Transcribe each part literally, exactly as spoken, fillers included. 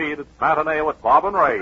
Reed. It's Matinee with Bob and Ray.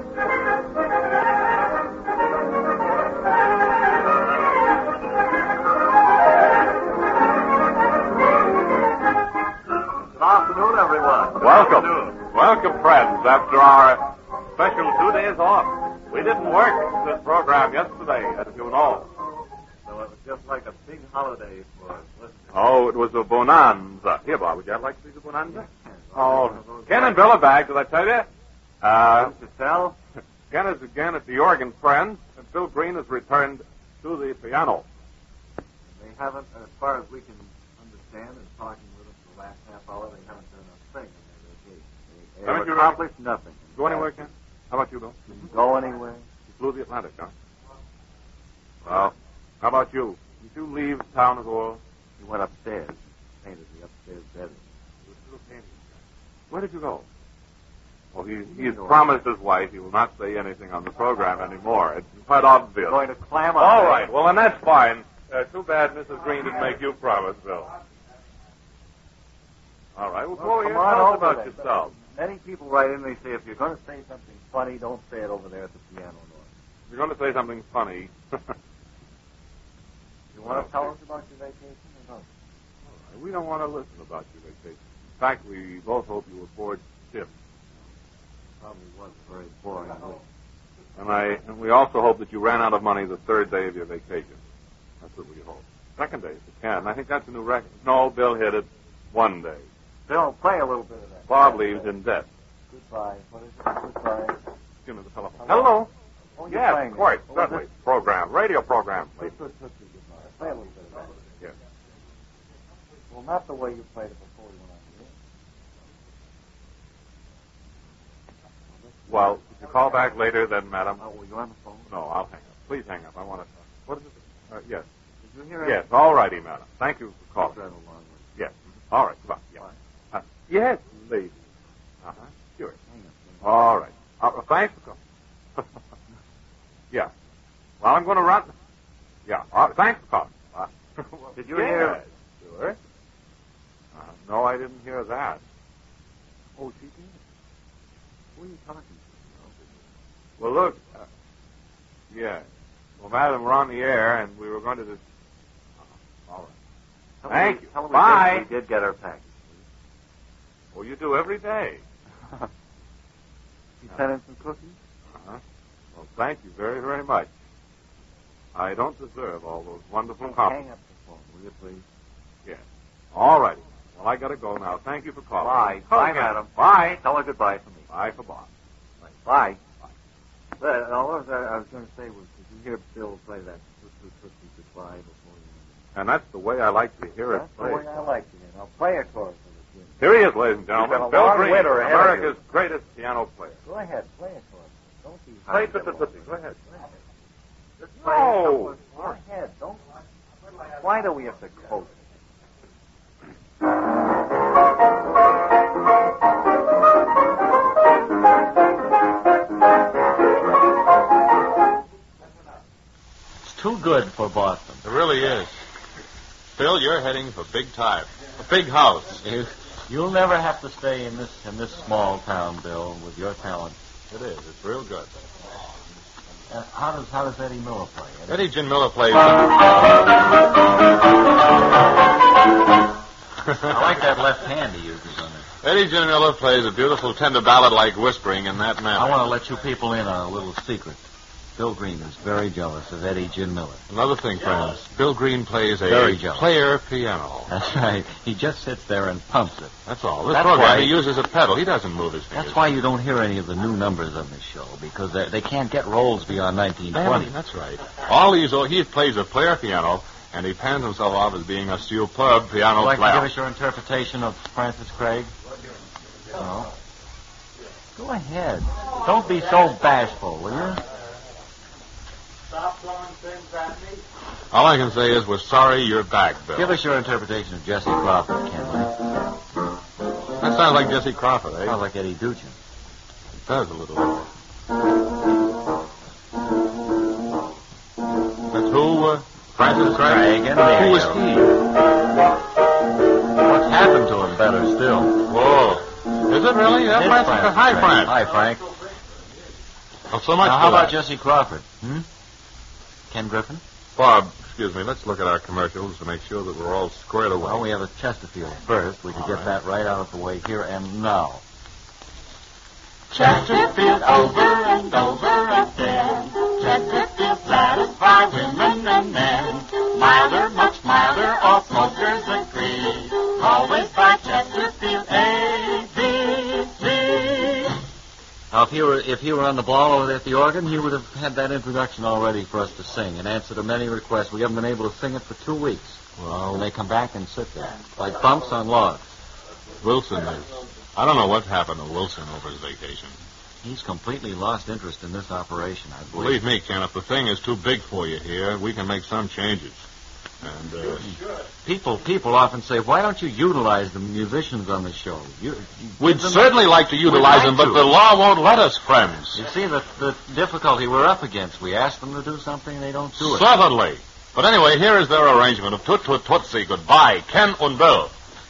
Good afternoon, everyone. Welcome. Good afternoon. Welcome, friends, after our special two days off. We didn't work this program yesterday, as you know. So it was just like a big holiday for us, wasn't it? Oh, it was a bonanza. Here, Bob, would you like to see the bonanza? Oh, Ken and Bill are back, did I tell you? Uh, Don't you tell? Ken is again at the organ, friends, and Bill Green has returned to the piano. They haven't, as far as we can understand, in talking with them for the last half hour, they haven't done a thing in their vacation. They, they Haven't have you accomplished nothing. Go anywhere, Ken? How about you, Bill? Didn't go anywhere. You flew the Atlantic, huh? Well, how about you? Did you leave town at all? He went upstairs, painted the upstairs bedroom. Where did you go? Well, he, he has promised his wife he will not say anything on the program anymore. It's quite obvious. Going to clam up. All right. Well, then that's fine. Uh, too bad Missus Green didn't make you promise, Bill. All right. Well, Well, Chloe, come tell on us over about then. yourself. Many people write in and they say, if you're going to say something funny, don't say it over there at the piano. If you're going to say something funny. You want to tell us about your vacation or not? We don't want to listen about your vacation. In fact, we both hope you were bored stiff. Probably was a very boring week. And I and we also hope that you ran out of money the third day of your vacation. That's what we hope. Second day, if you can. I think that's a new record. No, Bill hit it one day. Bill, play a little bit of that. Bob leaves in debt. Goodbye. What is it? Goodbye. Give me the telephone. Hello? Hello? Oh, you're Yes, playing of course. it. What was Certainly. it? Program. Radio program, Play please. Toot Tootsie Goodbye. Play a little bit of that. Yes. Well, not the way you played it before we went on the air. Well, if you call back later, then, madam. Oh, were you on the phone? No, I'll hang up. Please hang up. I want to. What is it? Uh, yes. Did you hear Yes. All righty, madam. Thank you for calling. Right along with Yes. All right. Goodbye. Yeah. Uh, yes, lady. Uh huh. Sure. Hang up. All right. Uh, thanks for calling. Yeah. Well, I'm going to run. Yeah. Uh, thanks for calling. Uh, Did you yes, hear? Sure. Uh, no, I didn't hear that. Oh, she did. Who are you talking to? Well, look. Uh, yeah. Well, madam, we're on the air, and we were going to. Dis- uh, all right. Tell Thank me, you. Tell me Bye. We did get our package. Well, you do every day. You sent in some cookies? Uh-huh. Well, thank you very, very much. I don't deserve all those wonderful Hang compliments. up the phone, will you, please? Yes. All righty. Well, I got to go now. Thank you for calling. Bye. Call Bye, again. madam. Bye. Tell her goodbye for me. Bye for Bob. Bye. Bye. Uh, all I was, I was going to say was, did you hear Bill play that Toot Toot Tootsie Goodbye before you? And that's the way I like to hear That's it the played. way I like to hear. Now play a chorus of the tune. Here he is, ladies and gentlemen. You've got a Bill long Green, winter ahead of America's greatest piano player. Go ahead, play a chorus. Don't be Play hard. Toot Toot Tootsie. Go ahead. Just play No. a couple. Go ahead. Don't. Why do we have to quote? It's too good for Boston. It really is. Bill, you're heading for big time. A big house. You, you'll never have to stay in this in this small town, Bill, with your talent. It is. It's real good. Uh, how does how does Eddie Miller play? Eddie Gin Miller plays. I like that left hand he uses on it. Eddie Gin Miller plays a beautiful tender ballad like Whispering in that manner. I want to let you people in on a little secret. Bill Green is very jealous of Eddie Gin Miller. Another thing, friends. Bill Green plays a Very jealous. player piano. That's right. He just sits there and pumps it. That's all. This That's program, why- he uses a pedal. He doesn't move his fingers. That's why you don't hear any of the new numbers on this show, because they they can't get rolls beyond nineteen twenty. That's right. All these, oh, he plays a player piano, and he pans himself off as being a superb piano Would you like player. to give us your interpretation of Francis Craig? No. Go ahead. Don't be so bashful, will you? Stop throwing things at me. All I can say is we're sorry you're back, Bill. Give us your interpretation of Jesse Crawford, Kenley. That sounds like Jesse Crawford, eh? Sounds like Eddie Duchin. It does a little. That's who? Uh, Francis Craig? Craig and Who was Mayo. he? What's happened to him, better still? Whoa. Is it really? Yeah, It's Francis. Francis Hi, Craig. Frank. Hi, Frank. Well, so much Now, for how about that. Jesse Crawford? Hmm? Ken Griffin? Bob, excuse me, let's look at our commercials to make sure that we're all squared away. Well, we have a Chesterfield first. We can All get right. that right out of the way here and now. Chesterfield over and over again. Chesterfield satisfy women and men. Milder, much milder, all smokers agree. Always buy Chesterfield A B C. Now, if you were if you were on the ball over there at the organ, you would have had that introduction all ready for us to sing in answer to many requests. We haven't been able to sing it for two weeks. Well, And they come back and sit there like bumps on logs. Wilson is... I don't know what's happened to Wilson over his vacation. He's completely lost interest in this operation, I believe. Believe me, Ken, if the thing is too big for you here, we can make some changes. And, uh... People people often say, why don't you utilize the musicians on the show? You, you We'd give them- certainly like to utilize We'd them, like but to. the law won't let us, friends. You see the, the difficulty we're up against. We ask them to do something, and they don't do it. Certainly. But anyway, here is their arrangement of Toot Toot Tootsie. Goodbye, Ken und Bill.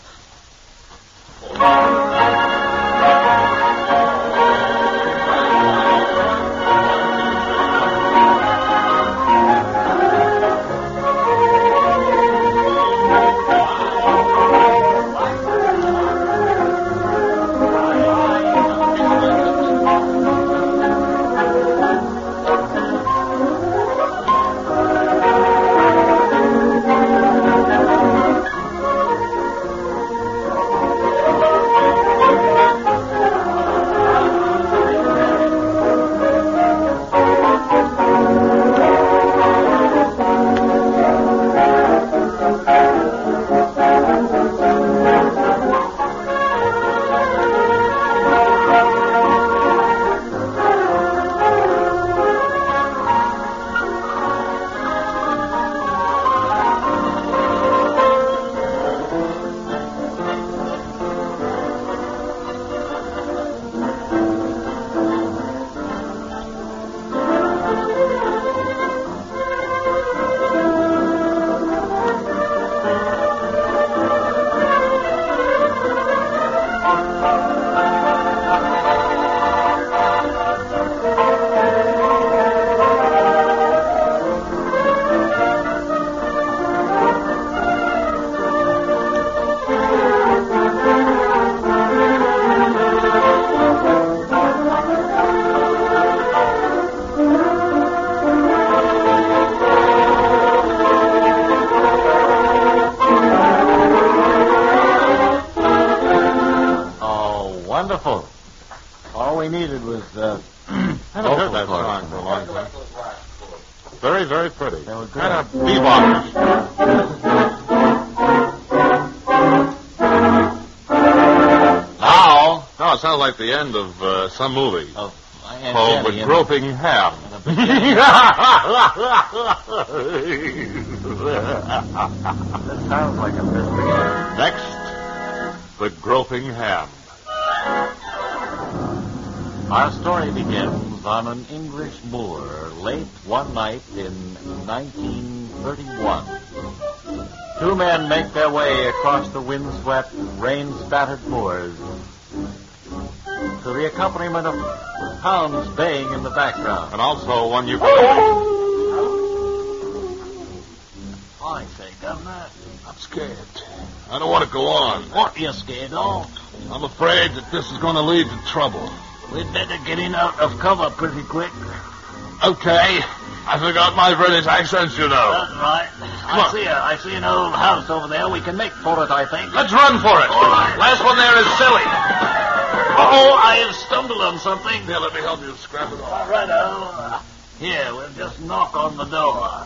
Oh, wonderful. All we needed was uh, I haven't heard that vocal song chords. for a long time. Very, very pretty. They were good. Kind of bebop. Now, no, it sounds like the end of uh, some movie Of Aunt called Jenny The and- Groping Ham. and the beginning. This sounds like a mystery. Next, The Groping Ham. Our story begins on an English moor late one night in nineteen thirty-one. Two men make their way across the windswept, rain-spattered moors to the accompaniment of hounds baying in the background. And also one you... I say, Governor, I'm scared. I don't want to go on. what are you scared of? I'm afraid that this is going to lead to trouble. We'd better get in out of cover pretty quick. Okay. I forgot my British accent, you know. That's right. I on. see a, I see an old house over there. We can make for it, I think. Let's run for it. All right. Last one there is silly. Oh, I have stumbled on something. Here, let me help you scrap it off. All right, oh. Here, we'll just knock on the door.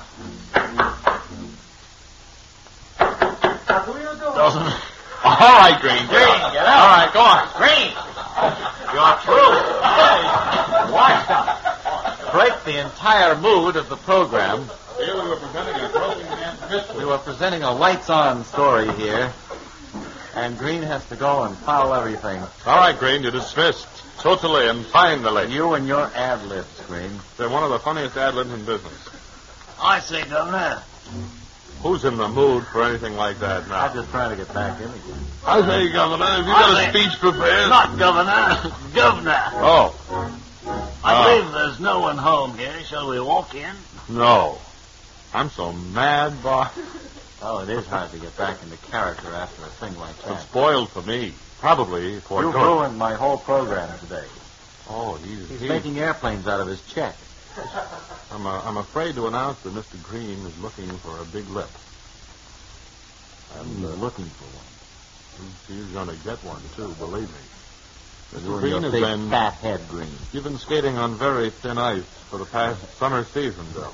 Doesn't... All right, Green. Green, get out. All right, go on. Green! You're through. Hey, watch out. Break the entire mood of the program. Here we were presenting a groping man's mystery. We were presenting a lights-on story here, and Green has to go and foul everything. All right, Green, you're dismissed. Totally and finally. You and your ad-libs, Green. They're one of the funniest ad-libs in business. I say, Governor, Who's in the mood for anything like that now? I'm just trying to get back in again. I say, Governor, have you got I a say- speech prepared? Not governor. Governor. Oh, I Ah. believe there's no one home here. Shall we walk in? no. I'm so mad, Bob. Oh, it is hard to get back into character after a thing like It's that. spoiled for me. Probably for You've George. ruined my whole program today. Oh, he's, He's he's making airplanes out of his check. I'm, uh, I'm afraid to announce that Mister Green is looking for a big lip. I'm And uh, looking for one. he's, he's going to get one, too, believe me. Mister You and Green your has big been... fat head, Green. You've been skating on very thin ice for the past summer season, Bill.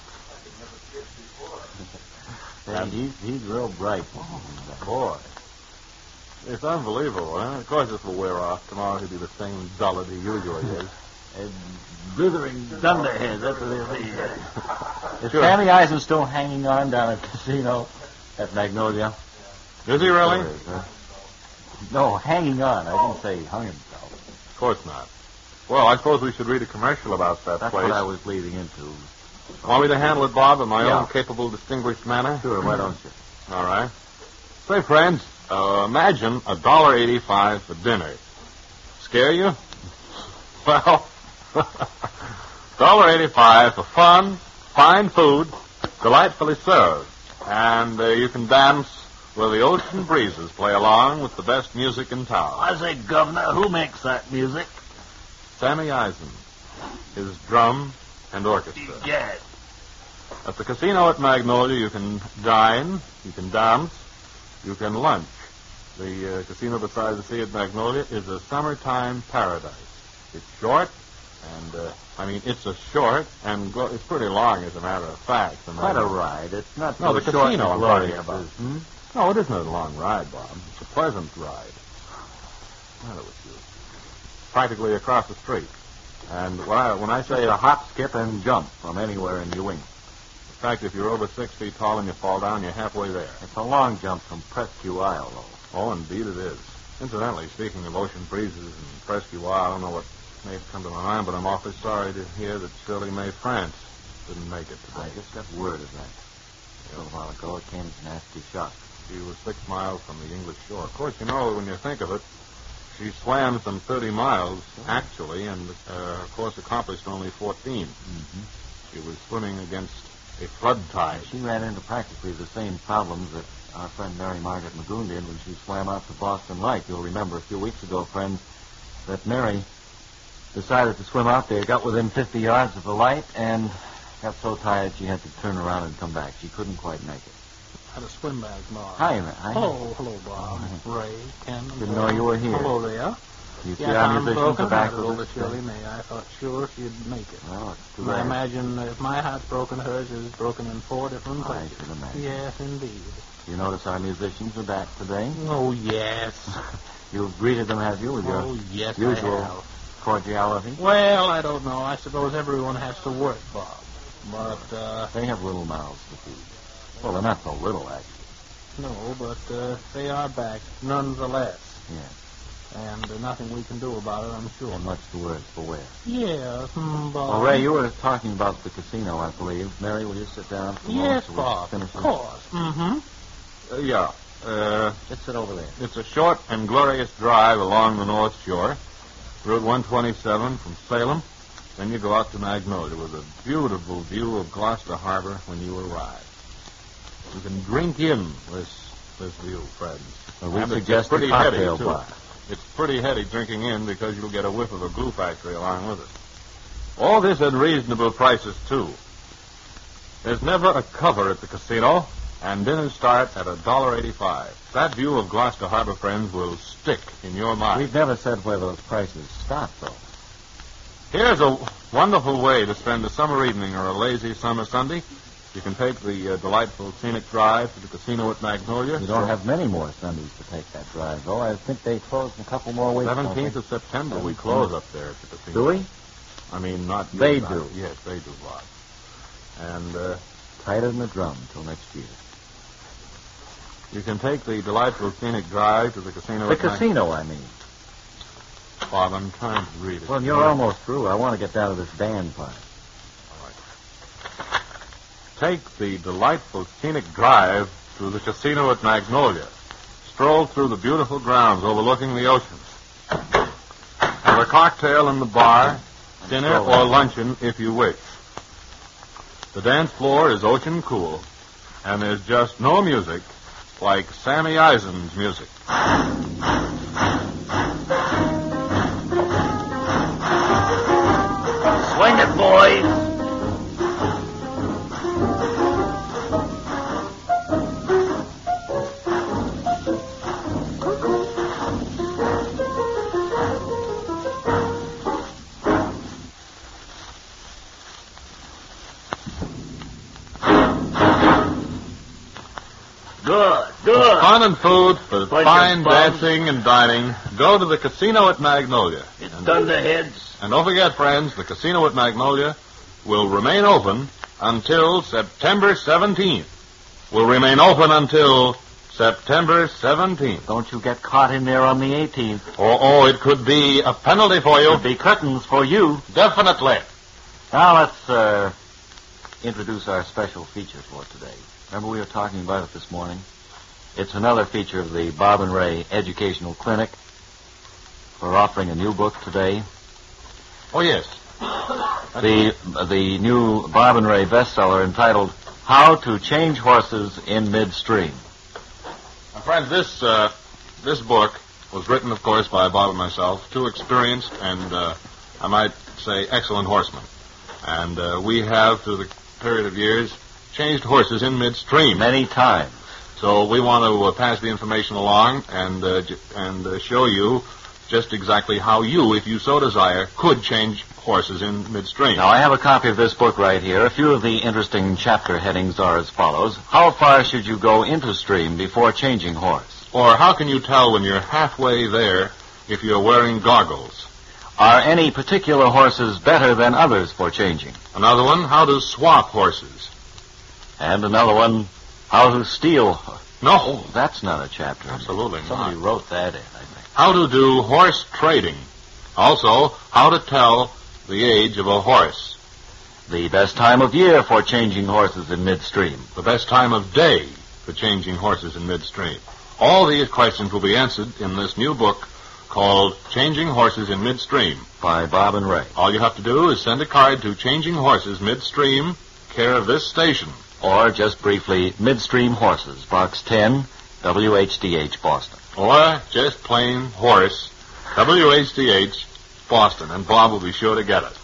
And he's, he's real bright. Boy. It's unbelievable, huh? Of course this will wear off. Tomorrow he'll be the same dullard he usually is. And Blithering dunderhead. That's what they'll be. is Sure. Sammy Eisen still hanging on down at the casino at Magnolia? Is he really? Sure is, huh? No, hanging on. I didn't say he hung himself. Of course not. Well, I suppose we should read a commercial about that That's place. what I was leading into. Want me to handle it, Bob, in my Yeah. own capable, distinguished manner? Sure, why don't you? All right. Say, friends, uh, imagine a dollar eighty-five for dinner. Scare you? Well, dollar eighty-five for fun, fine food, delightfully served, and uh, you can dance where the ocean breezes play along with the best music in town. I say, Governor, who makes that music? Sammy Eisen, his drum and orchestra. Yes. At the casino at Magnolia, you can dine, you can dance, you can lunch. The uh, casino beside the sea at Magnolia is a summertime paradise. It's short, and, uh, I mean, it's a short, and glo- it's pretty long, as a matter of fact. And Quite I- a ride. It's not No, so the short casino and I'm glorious. talking about. is- Hmm? No, it isn't a long ride, Bob. It's a pleasant ride. What's the matter with you? Practically across the street. And when I, when I Just say a hop, skip, and jump from anywhere in Ewing. in fact, if you're over six feet tall and you fall down, you're halfway there. It's a long jump from Presque Isle, though. Oh, indeed it is. Incidentally, speaking of ocean breezes and Presque Isle, I don't know what may come to my mind, but I'm awfully sorry to hear that Shirley Mae France didn't make it I today. just got word of that. A little while ago, it came as a nasty shock. She was six miles from the English shore. Of course, you know, when you think of it, she swam some thirty miles, actually, and, uh, of course, accomplished only fourteen. Mm-hmm. She was swimming against a flood tide. She ran into practically the same problems that our friend Mary Margaret Magoon did when she swam out to Boston Light. You'll remember a few weeks ago, friends, that Mary decided to swim out there, got within fifty yards of the light, and got so tired she had to turn around and come back. She couldn't quite make it. Had a swim bag, Mark. Hi, Mary. Hi. Hello, hello, Bob. Ray, Ken. Didn't know you were here. Hello there. You see Yes, our I'm musicians broken are back hearted with over us. Shirley May. I thought sure she'd make it. Well, it's too And I bad. imagine if my heart's broken, hers is broken in four different I places. should imagine. Yes, indeed. You notice our musicians are back today? Oh, yes. You've greeted them, have you, with your Oh, yes, usual I have. cordiality? Well, I don't know. I suppose everyone has to work, Bob. But, uh, They have little mouths to feed. Well, they're not so little, actually. no, but uh, they are back nonetheless. Yes. And uh, nothing we can do about it, I'm sure. And much the worse for wear. Yes, mm, Bob. Well, Ray, you were talking about the casino, I believe. Mary, will you sit down for a moment Yes, so we Bob, finish of this? course. Mm-hmm. Uh, yeah. Uh, Just sit over there. It's a short and glorious drive along the North Shore, Route one twenty-seven from Salem. Then you go out to Magnolia with a beautiful view of Gloucester Harbor when you arrive. You can drink in this this view, friends. Well, we And it's suggest a pretty heady, cocktail too. bar. It's pretty heady drinking in because you'll get a whiff of a glue factory along with it. All this at reasonable prices, too. There's never a cover at the casino, and dinners start at a dollar eighty-five. That view of Gloucester Harbor, friends, will stick in your mind. We've never said where those prices stop, though. Here's a wonderful way to spend a summer evening or a lazy summer Sunday. You can take the uh, delightful scenic drive to the casino at Magnolia. You don't have many more Sundays to take that drive, though. I think they close in a couple more weeks. don't they? seventeenth of September, we close up there at the casino. Do we? I mean, not you They and I. do. Yes, they do, Bob. And uh, Tighter than a drum till next year. you can take the delightful scenic drive to the casino The at Mag- casino, I mean. Bob, I'm trying to read it. Well, you're almost through. I want to get down to this band part. take the delightful scenic drive to the casino at Magnolia. Stroll through the beautiful grounds overlooking the ocean. Have a cocktail in the bar, dinner or luncheon if you wish. The dance floor is ocean cool, and there's just no music like Sammy Eisen's music. Swing it, boys. Good, good. Fun and food for Bunch fine of bums. dancing and dining. Go to the casino at Magnolia. It's And- Thunderheads. And don't forget, friends, the casino at Magnolia will remain open until September seventeenth. Will remain open until September seventeenth. Don't you get caught in there on the eighteenth. Oh, oh, it could be a penalty for you. There'll be curtains for you. Definitely. Now let's uh, introduce our special feature for today. Remember we were talking about it this morning? It's another feature of the Bob and Ray Educational Clinic. We're offering a new book today. Oh, yes. The the new Bob and Ray bestseller entitled How to Change Horses in Midstream. Now, friends, this uh, this book was written, of course, by Bob and myself, two experienced and, uh, I might say, excellent horsemen. And uh, we have, through the period of years, changed horses in midstream. Many times. So we want to uh, pass the information along and uh, j- and uh, show you just exactly how you, if you so desire, could change horses in midstream. Now, I have a copy of this book right here. A few of the interesting chapter headings are as follows. How far should you go into stream before changing horse? Or how can you tell when you're halfway there if you're wearing goggles? Are any particular horses better than others for changing? Another one, how to swap horses. And another one, how to steal. No, Oh, that's not a chapter. absolutely Somebody not. wrote that in, I think. How to do horse trading. Also, how to tell the age of a horse. The best time of year for changing horses in midstream. The best time of day for changing horses in midstream. All these questions will be answered in this new book called Changing Horses in Midstream. By Bob and Ray. All you have to do is send a card to Changing Horses Midstream, care of this station. Or, just briefly, Midstream Horses, Box ten, W H D H, Boston. Or just plain horse, W H D H, Boston, and Bob will be sure to get it.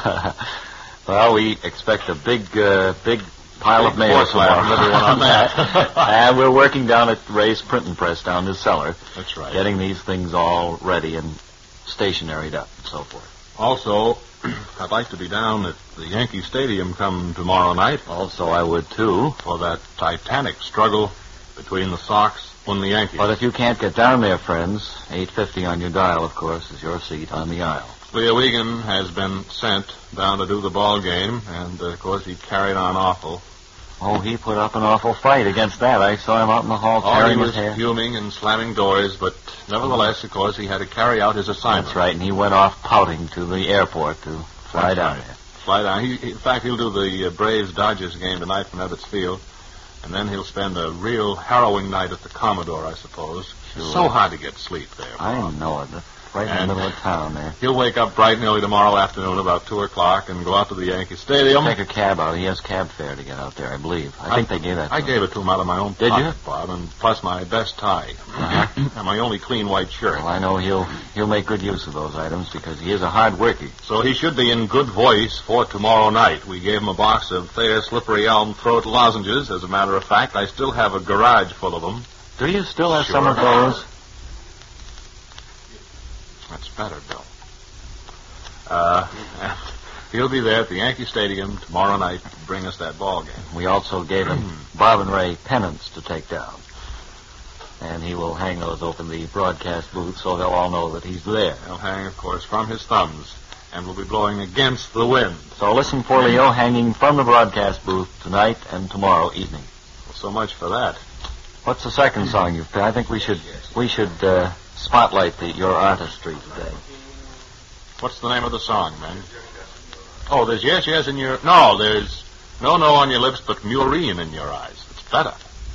Well, we expect a big, uh, big pile Big of mail force lab from tomorrow. everyone on that. And we're working down at Ray's printing press down his cellar, That's right. getting these things all ready and stationaried up and so forth. Also, I'd like to be down at the Yankee Stadium come tomorrow night Also, I would, too. for that titanic struggle between the Sox and the Yankees. But if you can't get down there, friends, eight fifty on your dial, of course, is your seat on the aisle. Leo Wiegand has been sent down to do the ball game, and, uh, of course, he carried on awful. Oh, he put up an awful fight against that. I saw him out in the hall Oh, he tearing his was hair. fuming and slamming doors, but nevertheless, of course, he had to carry out his assignment. That's right, and he went off pouting to the airport to fly That's down right. there. Fly down. He, he- in fact, he'll do the uh, Braves-Dodgers game tonight from Ebbets Field, and then he'll spend a real harrowing night at the Commodore, I suppose. It's Sure. so hard to get sleep there. I Bob. know it. Right in And- the middle of town there. He'll wake up bright and early tomorrow afternoon about two o'clock and go out to the Yankee Stadium. Take a cab out. He has cab fare to get out there, I believe. I, I- think they gave that to I him. gave it to him out of my own Did pocket, you? Bob, and plus my best tie Uh-huh. and my only clean white shirt. Well, I know he'll he'll make good use of those items because he is a hard worker. So he should be in good voice for tomorrow night. We gave him a box of Thayer Slippery Elm Throat lozenges. As a matter of fact, I still have a garage full of them. Do you still have some Sure. of those? That's better, Bill. Uh, and he'll be there at the Yankee Stadium tomorrow night to bring us that ball game. We also gave him Bob and Ray pennants to take down. And he will hang those over the broadcast booth so they'll all know that he's there. They'll hang, of course, from his thumbs and will be blowing against the wind. So listen for Leo hanging from the broadcast booth tonight and tomorrow evening. So much for that. What's the second song you've played? I think we should we should uh, spotlight the, your artistry today. What's the name of the song, man? Oh, there's Yes, Yes, and Your... No, there's No, no on your lips, but murine in your eyes. It's better.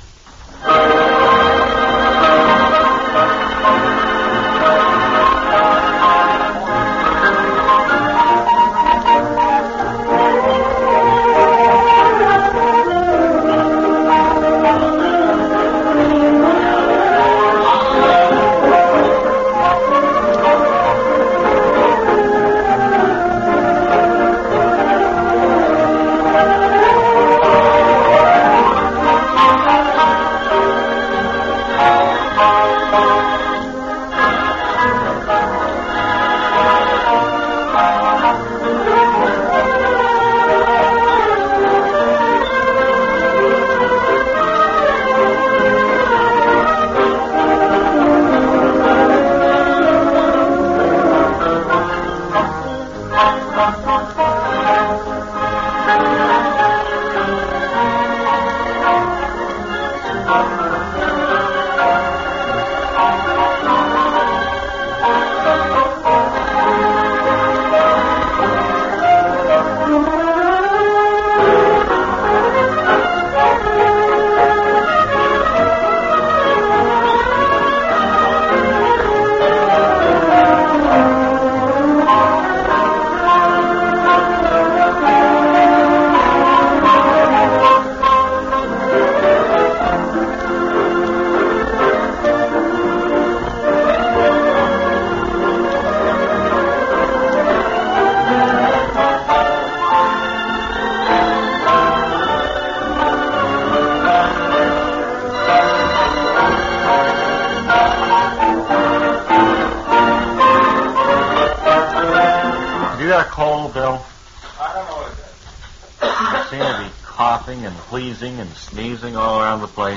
And wheezing and sneezing all around the place.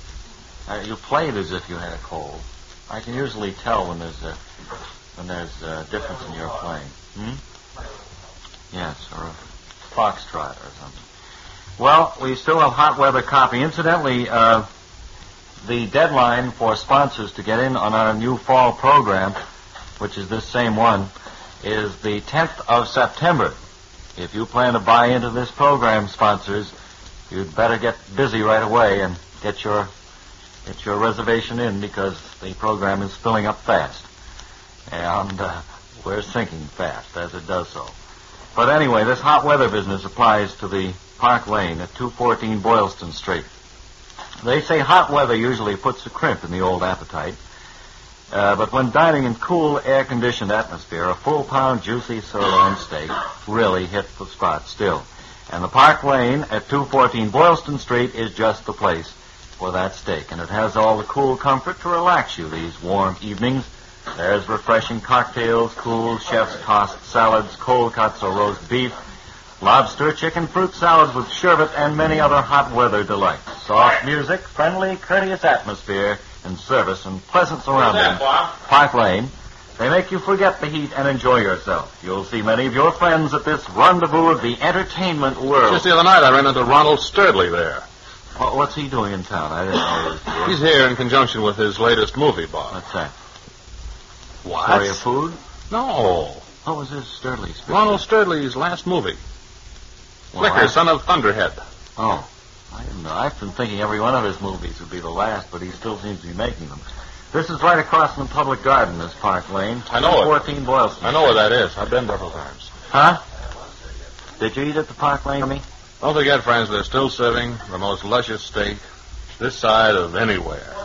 Uh, you played as if you had a cold. I can usually tell when there's a when there's a difference in your playing. Hmm? Yes, or a foxtrot or something. Well, we still have hot weather copy. Incidentally, uh, the deadline for sponsors to get in on our new fall program, which is this same one, is the tenth of September. If you plan to buy into this program, sponsors, you'd better get busy right away and get your get your reservation in, because the program is filling up fast. And uh, we're sinking fast as it does so. But anyway, this hot weather business applies to the Park Lane at two fourteen Boylston Street. They say hot weather usually puts a crimp in the old appetite. Uh, but when dining in cool, air-conditioned atmosphere, a full-pound, juicy sirloin steak really hits the spot still. And the Park Lane at two fourteen Boylston Street is just the place for that steak. And it has all the cool comfort to relax you these warm evenings. There's refreshing cocktails, cool chef's tossed salads, cold cuts or roast beef, lobster, chicken, fruit salads with sherbet, and many other hot weather delights. Soft music, friendly, courteous atmosphere, and service and pleasant surroundings. Park Lane. They make you forget the heat and enjoy yourself. You'll see many of your friends at this rendezvous of the entertainment world. Just the other night I ran into Ronald Sturdley there. Well, what's he doing in town? I didn't know he was here. He's here in conjunction with his latest movie, Bob. What's that? What? Story of Food? No. What was this Sturdley's picture? Ronald Sturdley's last movie. Well, Flicker, I... son of Thunderhead. Oh. I didn't know. I've been thinking every one of his movies would be the last, but he still seems to be making them. This is right across from the public garden, this Park Lane. I know it. fourteen Boylston. I know where that is. I've been several times. Huh? Did you eat at the Park Lane, me? Don't forget, friends, they're still serving the most luscious steak this side of anywhere.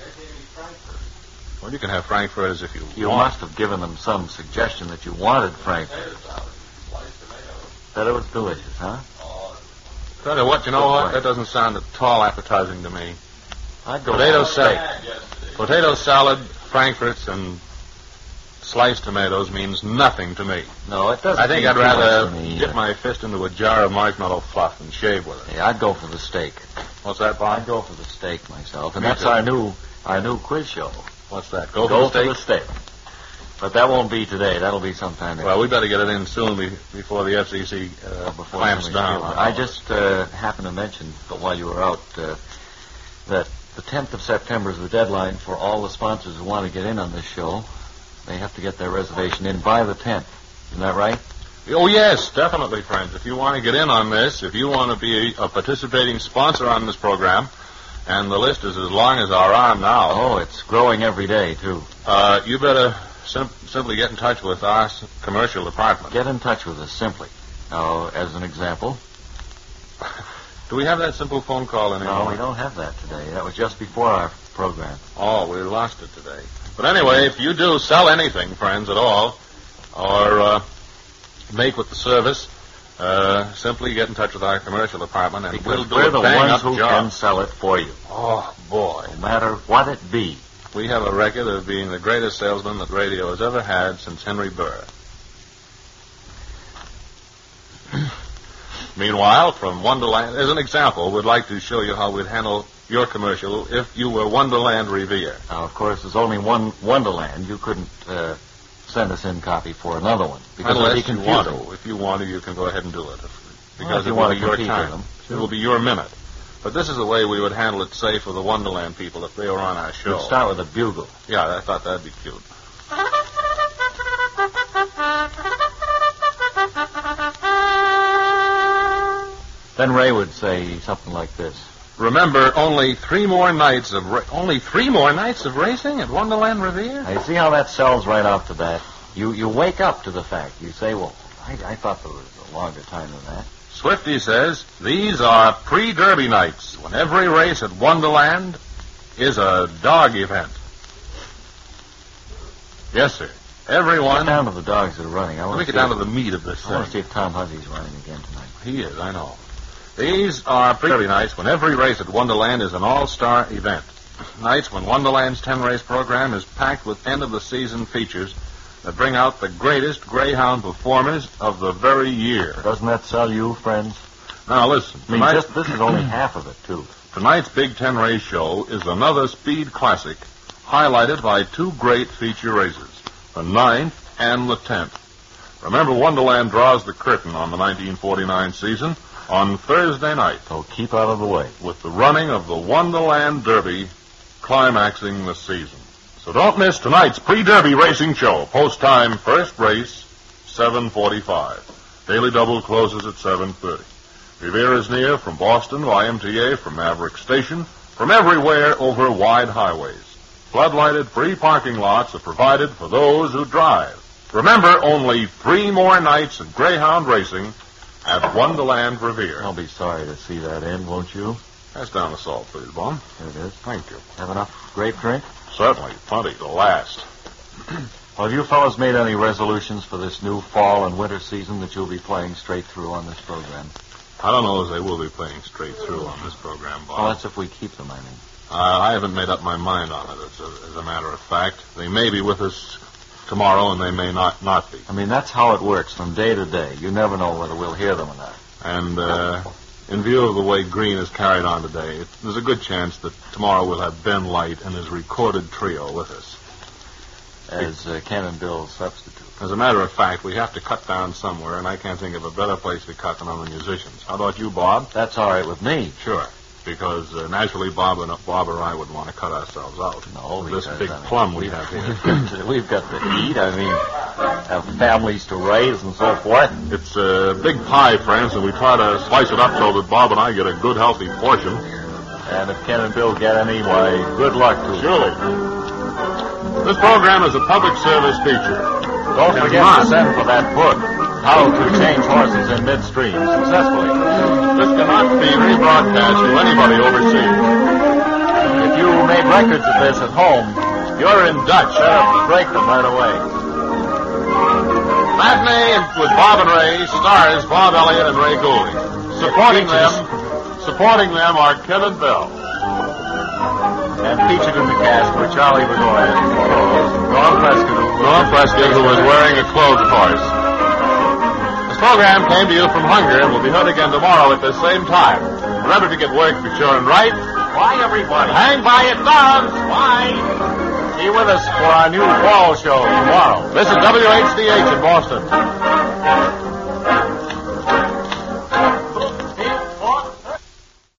Well, you can have frankfurters if you, You want. must have given them some suggestion that you wanted frankfurt. That it was delicious, huh? Tell you what, you know what? That doesn't sound at all appetizing to me. I'd go Potato for steak. salad, potato salad, frankfurts, and sliced tomatoes means nothing to me. No, it doesn't. I think mean I'd too rather much to me dip either. my fist into a jar of marshmallow fluff and shave with it. Hey, I'd go for the steak. What's that, Bob? I'd go for the steak myself, and Me that's too. our new our new quiz show. What's that? Go, Go for the for steak? the steak. But that won't be today. That'll be sometime next Well, we week. better get it in soon be- before the F C C uh, Before clamps somebody down. steals it. I just uh, happened to mention, but while you were out, uh, that the tenth of September is the deadline for all the sponsors who want to get in on this show. They have to get their reservation in by the tenth. Isn't that right? Oh, yes, definitely, friends. If you want to get in on this, if you want to be a, a participating sponsor on this program, and the list is as long as our arm now. Oh, it's growing every day, too. Uh, you better sim- simply get in touch with our s- commercial department. Get in touch with us, simply. Now, as an example. Do we have that simple phone call anymore? No, we don't have that today. That was just before our program. Oh, we lost it today. But anyway, if you do sell anything, friends, at all, or uh, make with the service, uh, simply get in touch with our commercial department, and Because we'll do we're a the bang-up ones who job. can sell it for you. Oh, boy. No matter what it be. We have a record of being the greatest salesman that radio has ever had since Henry Burr. Meanwhile, from Wonderland, as an example, we'd like to show you how we'd handle your commercial if you were Wonderland Revere. Now, of course, there's only one Wonderland. You couldn't uh, send us in copy for another one. Because it would be Unless you want confusing. to. If you want to, you can go ahead and do it. If, Well, because if you it want will to be your compete with time. them, It will be your minute. But this is the way we would handle it, say, for the Wonderland people if they were on our show. We'd start with a bugle. Yeah, I thought that'd be cute. Then Ray would say something like this. Remember, only three more nights of ra- only three more nights of racing at Wonderland Revere. Now, you see how that sells right off the bat? You you wake up to the fact. You say, well, I, I thought there was a longer time than that. Swifty says these are pre-Derby nights when every race at Wonderland is a dog event. Yes, sir. Everyone. Get down to the dogs that are running. I Let want me to get down to the meat of this I want to thing. see if Tom Huzzy's running again tonight. He is, I know. These are pre-Derby nights when every race at Wonderland is an all-star event. Nights when Wonderland's ten-race program is packed with end-of-the-season features that bring out the greatest greyhound performers of the very year. Doesn't that sell you, friends? Now, listen. I mean, tonight- just this is only half of it, too. Tonight's Big Ten race show is another speed classic, highlighted by two great feature races, the ninth and the tenth. Remember, Wonderland draws the curtain on the nineteen forty-nine season on Thursday night, So keep out of the way. with the running of the Wonderland Derby climaxing the season. So don't miss tonight's pre-Derby racing show. Post time, first race, seven forty-five. Daily Double closes at seven thirty. Revere is near from Boston, Y M T A, from Maverick Station, from everywhere over wide highways. Floodlighted free parking lots are provided for those who drive. Remember, only three more nights of Greyhound racing at Wonderland Revere. I'll be sorry to see that end, won't you? Pass down the salt, please, Bum. Here it is. Thank you. Have enough grape drink? Certainly, plenty to last. Well, have you fellows made any resolutions for this new fall and winter season that you'll be playing straight through on this program? I don't know as they will be playing straight through on this program, Bob. Well, that's if we keep them, I mean. Uh, I haven't made up my mind on it, as a, as a matter of fact. They may be with us tomorrow, and they may not, not be. I mean, that's how it works from day to day. You never know whether we'll hear them or not. And uh, in view of the way Green is carried on today, it, there's a good chance that tomorrow we'll have Ben Light and his recorded trio with us. As uh, Ken and Bill's substitute. As a matter of fact, we have to cut down somewhere, and I can't think of a better place to cut than on the musicians. How about you, Bob? That's all right with me. Sure. Because uh, naturally, Bob and Bob or I would want to cut ourselves out. No, This because, big I mean, plum we we've- have here. We've got, we've got to eat. I mean, have families to raise and so forth. It's a big pie, friends, and we try to slice it up so that Bob and I get a good, healthy portion. And if Ken and Bill get any, why, good luck to them. Surely. This program is a public service feature. Don't It's forget not. to send for that book, How to Change Horses in Midstream, successfully. This cannot be rebroadcast to anybody overseas. If you made records of this at home, you're in Dutch. Sheriff, break them right away. Matinee with Bob and Ray stars Bob Elliott and Ray Goulding. Supporting them, supporting them are Ken and Bill. And featured in the cast were Charlie Bedoya, Norm Prescott, Norm Prescott, who was wearing a clothes horse. This program came to you from Hunger and will be heard again tomorrow at the same time. Remember to get work for sure and right. Bye, everybody. Hang by your thumbs. Bye. Be with us for our new fall show tomorrow. This is W H D H in Boston.